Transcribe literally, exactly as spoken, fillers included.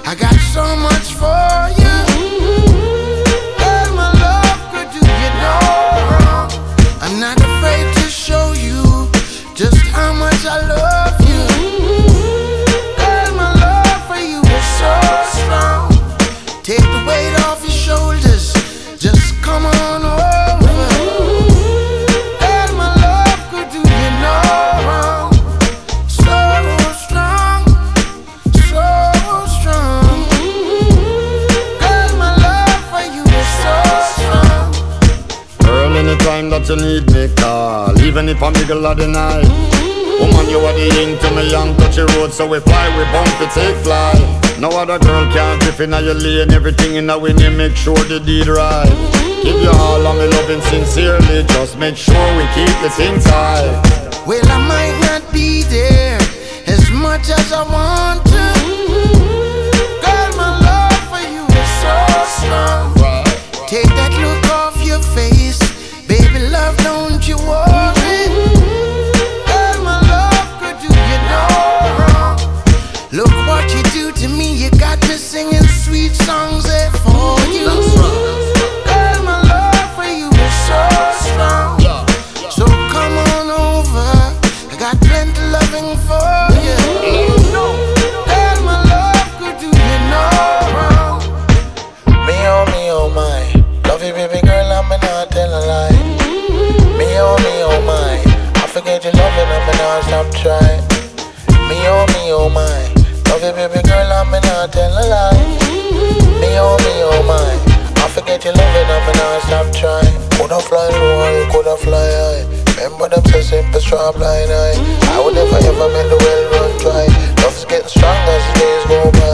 I got so much for you. Girl, my love could do you no wrong. I'm not afraid to show you just how much I love you. Girl, my love for you is so strong. Take the weight off your shoulders, just come on over. Girl, my love could do you no wrong. So strong, so strong. Girl, my love for you is so strong. Girl, anytime that you need me, call. Even if I'm middle of the night. Woman, you are the ink to me young touchy road. So we fly, we bump it, take fly. No other girl can grip in your lane. Everything in a way, make sure the deed right. Give you all of me loving sincerely. Just make sure we keep the thing tight. Well, I might not be there as much as I want to. Girl, my love for you is so strong. Take that look off your face. Baby, love, don't you worry. Girl, my love could do you no wrong. Look what you do to me. You got me singing sweet songs there for you. Girl, my love for you is so strong. So come on over. I got plenty loving for you. Girl, my love could do you no wrong. Me oh, me oh my. Love you baby girl, I'm not tell a lie. Me oh, me oh my. I forget your loving, I'm not stop trying. Me oh, me oh my. Love you baby girl, I'm not tell a lie. Me oh, me oh my. I forget your loving, I'm not stop trying. Coulda fly low, coulda fly high. Remember them so simple, strong blind eye. I would never ever make the well run dry. Love's getting stronger as the days go by.